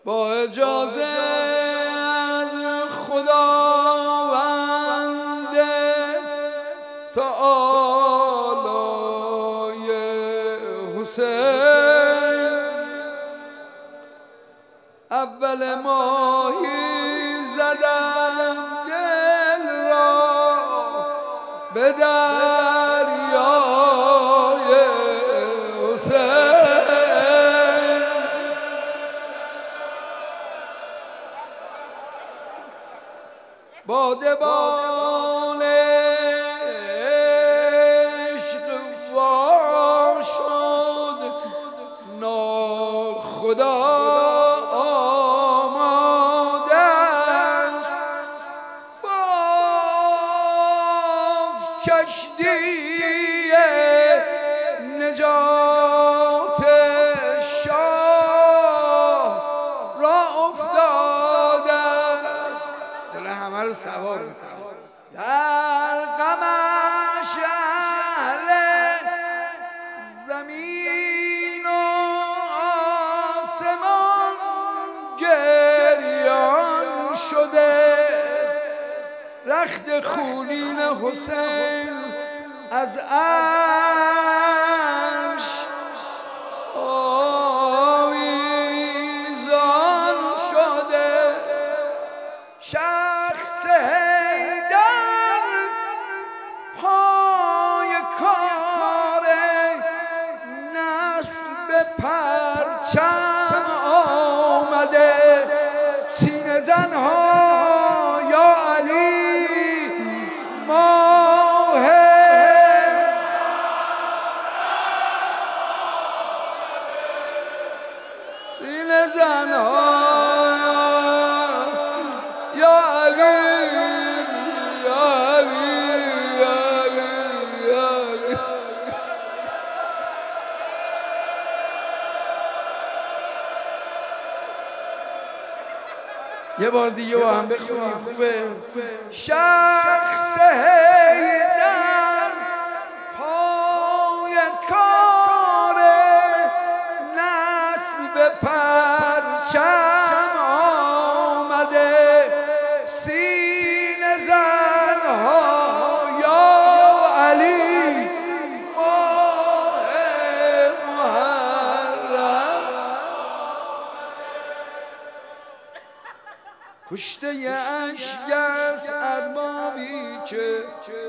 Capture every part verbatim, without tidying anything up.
با اجازه از خداوند تعالی حسین اول ماهی زدم دل را به دریای حسین بادبان عشق وا شد ناخدا آماده است باز کشتی نجات شاه را افتاده است. دل همه رو سوار در غمش اهل زمین و آسمان گریان شده رخت خونین حسین از عرش آویزان شده شخص حیدر پای کار نصب پرچم آمده سینه زنها یا علی ماه سینه زنها یه بار دیگه با هم بخونیم خوبه شخص حیدر پای کار نصب پرچم آمده سینه زنها یا علی ماه محرم کشته اشک اربابی که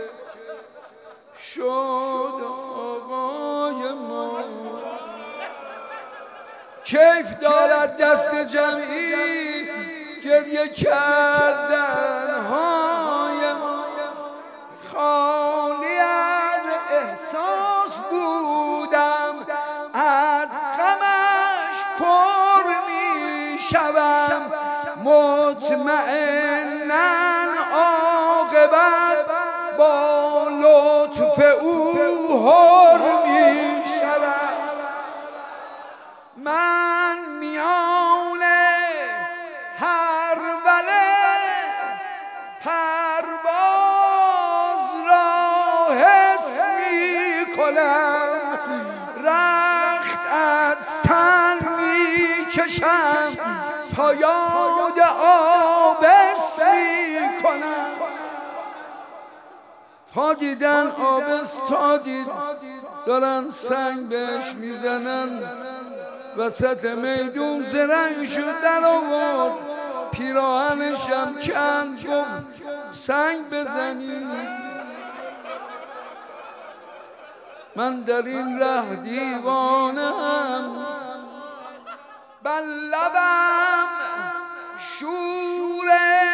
شد آقای ما کیف دارد دست جمعی گریه کردن های ما خالی از احساس بودم از غمش پر می شوم مطمئناً عاقبت با لطف او حر می شود من میان هر بله پرواز را حس می کنم رخت از تن می کشم تا یاد آبس می کنم تا دیدن آبس تا دید دارن سنگ بهش میزنن وسط میدون زرنگ شد در آورد پیراهنشم کند گفت سنگ بزنید من در این ره دیوانم بر لبم شور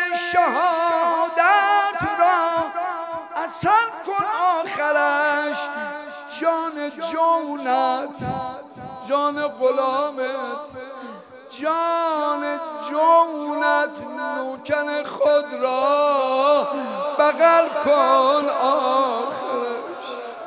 شهادت را اثر کن آخرش جان جونت جان غلامت جان جونت نوکن خود را بغل کن آخرش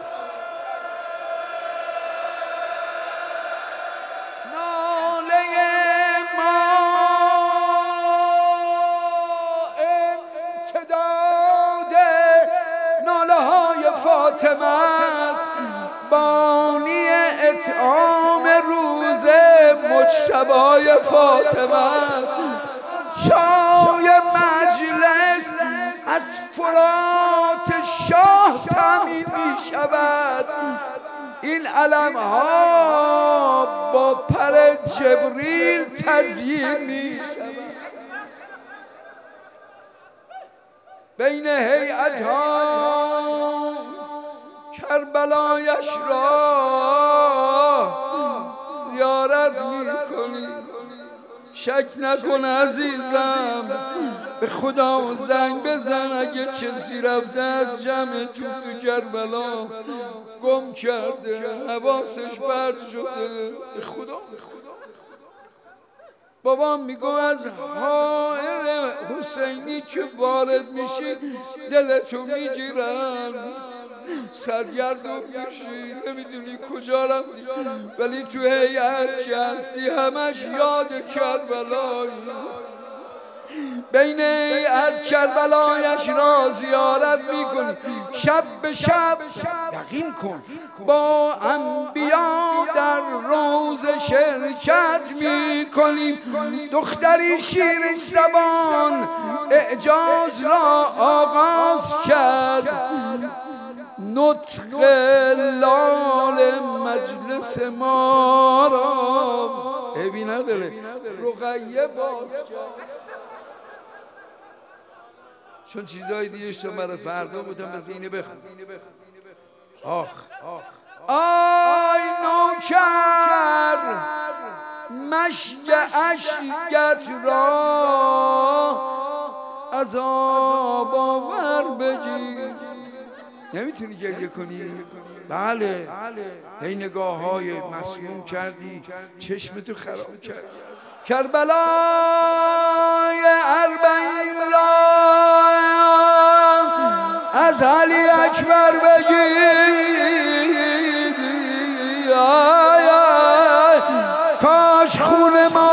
فاطمه است بانی اطعام روز مجتبای فاطمه، چای مجلس از فرات شاه تامین می شود. این علم ها با پر جبریل تزیین می شود. بین هیئت ها کربلایش را زیارت می کنی. شک نکن عزیزم، به خدا زنگ بزن اگه کسی رفته از جمع تو تو کربلا گم کرده، حواسش پرت شده. به خدا بابام میگو از حائر حسینی که وارد میشی دلتو میگیرن، سرگردون میشی، نمیدونی کجا رفتی، ولی تو هیئت که هستی همش یاد کربلایی. بین هیئت کربلایش را زیارت میکنی، شب به شب یقین کن با انبیا در روز شرکت میکنیم. دختری شیرین زبان اعجاز را آغاز کرد، نطق لال مجلس ما را عیبی نداره رقیه باز کرد. چون چیزای دیگه شما برای فردا بودم، بس اینه بخون. آخ آی نوکر مشک اشکت را عذاب آور بگیر. نمیتونی گریه کنی؟ بله، هی نگاه های مسموم کردی، چشمتو خراب کردی. کربلای اربعین را از علی اکبر بگیر. آی آی کاش خون ما